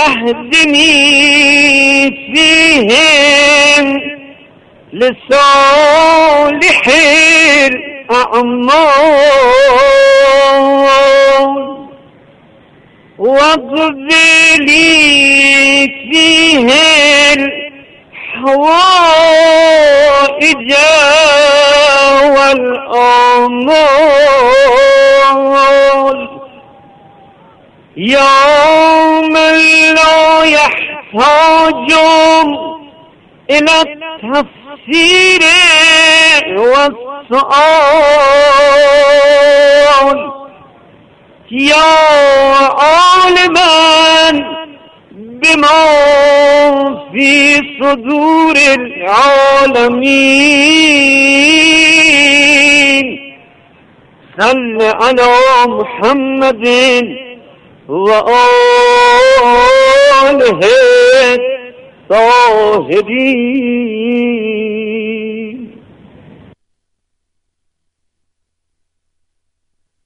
أهدني فيهم لصالح الأعمال واقض لي فيه الحوائج والآمال يا من لا يحتاج إلى التفسير والسؤال يا عالما بما في صدور العالمين صل على محمد وآله الطاهرين.